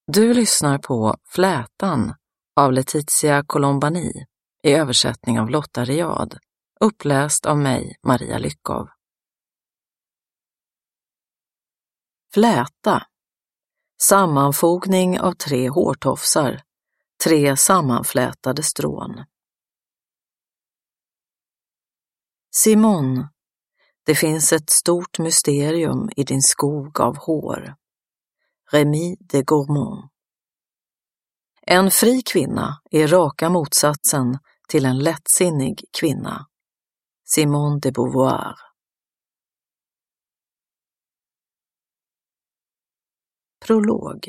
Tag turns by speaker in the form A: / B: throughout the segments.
A: Du lyssnar på Flätan av Letizia Colombani i översättning av Lotta Riad, uppläst av mig, Maria Lyckov. Fläta. Sammanfogning av 3 hårtofsar, 3 sammanflätade strån. Simon, det finns ett stort mysterium i din skog av hår. Rémy de Gourmont. En fri kvinna är raka motsatsen till en lättsinnig kvinna. Simone de Beauvoir. Prolog.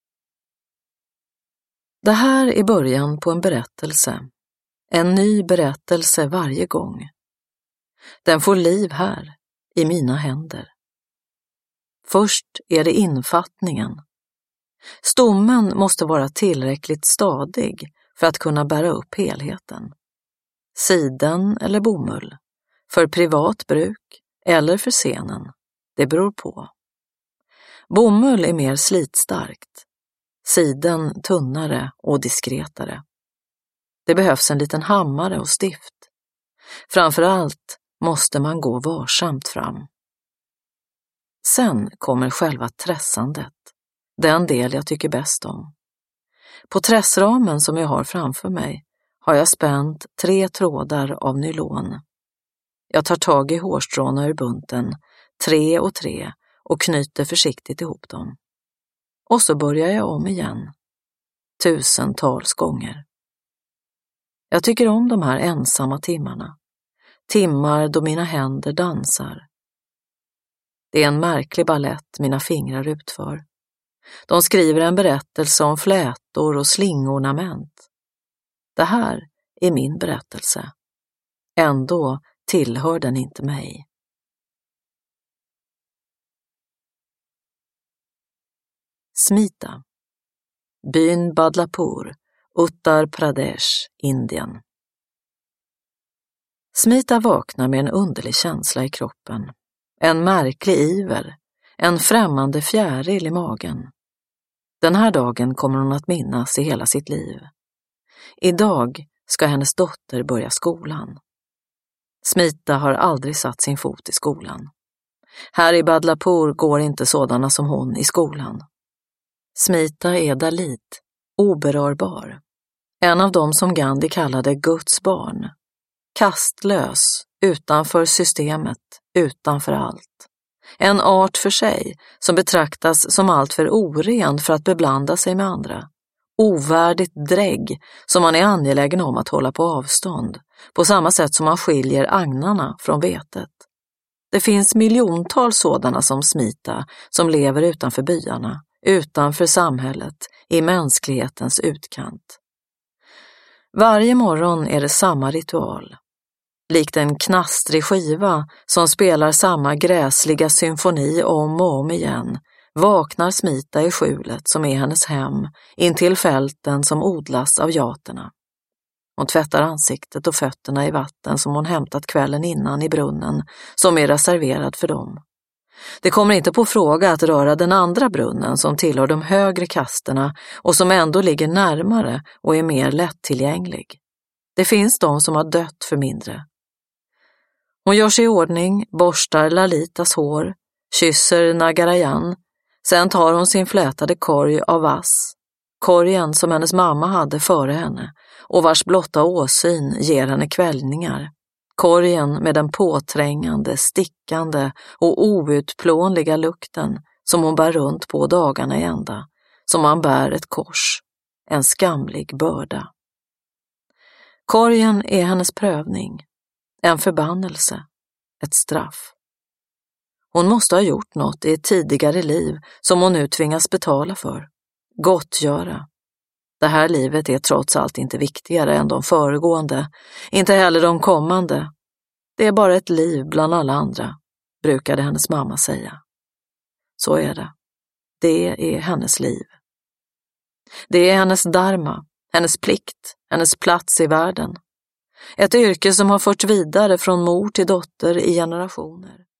A: Det här är början på en berättelse. En ny berättelse varje gång. Den får liv här, i mina händer. Först är det infattningen. Stommen måste vara tillräckligt stadig för att kunna bära upp helheten. Siden eller bomull, för privat bruk eller för scenen, det beror på. Bomull är mer slitstarkt, siden tunnare och diskretare. Det behövs en liten hammare och stift. Framförallt måste man gå varsamt fram. Sen kommer själva trässandet, den del jag tycker bäst om. På trässramen som jag har framför mig har jag spänt 3 trådar av nylon. Jag tar tag i hårstråna ur bunten, 3 och 3, och knyter försiktigt ihop dem. Och så börjar jag om igen, tusentals gånger. Jag tycker om de här ensamma timmarna, timmar då mina händer dansar. Det är en märklig ballett mina fingrar utför. De skriver en berättelse om flätor och slingornament. Det här är min berättelse. Ändå tillhör den inte mig. Smita. Byn Badlapur, Uttar Pradesh, Indien. Smita vaknar med en underlig känsla i kroppen. En märklig iver, en främmande fjäril i magen. Den här dagen kommer hon att minnas i hela sitt liv. Idag ska hennes dotter börja skolan. Smita har aldrig satt sin fot i skolan. Här i Badlapur går inte sådana som hon i skolan. Smita är Dalit, oberörbar. En av dem som Gandhi kallade Guds barn. Kastlös, utanför systemet, utanför allt. En art för sig som betraktas som allt för oren för att beblanda sig med andra. Ovärdigt drägg som man är angelägen om att hålla på avstånd, på samma sätt som man skiljer agnarna från vetet. Det finns miljontals sådana som Smita som lever utanför byarna, utanför samhället, i mänsklighetens utkant. Varje morgon är det samma ritual. Likt en knastrig skiva som spelar samma gräsliga symfoni om och om igen, vaknar Smita i skjulet som är hennes hem, intill fälten som odlas av jaterna. Hon tvättar ansiktet och fötterna i vatten som hon hämtat kvällen innan i brunnen, som är reserverad för dem. Det kommer inte på fråga att röra den andra brunnen som tillhör de högre kasterna och som ändå ligger närmare och är mer lättillgänglig. Det finns de som har dött för mindre. Hon gör sig i ordning, borstar Lalitas hår, kysser Nagarajan. Sen tar hon sin flätade korg av vass. Korgen som hennes mamma hade före henne och vars blotta åsyn ger henne kvällningar. Korgen med den påträngande, stickande och outplånliga lukten som hon bär runt på dagarna i ända. Som man bär ett kors, en skamlig börda. Korgen är hennes prövning. En förbannelse, ett straff. Hon måste ha gjort något i ett tidigare liv som hon nu tvingas betala för. Gottgöra. Det här livet är trots allt inte viktigare än de föregående, inte heller de kommande. Det är bara ett liv bland alla andra, brukade hennes mamma säga. Så är det. Det är hennes liv. Det är hennes dharma, hennes plikt, hennes plats i världen. Ett yrke som har förts vidare från mor till dotter i generationer.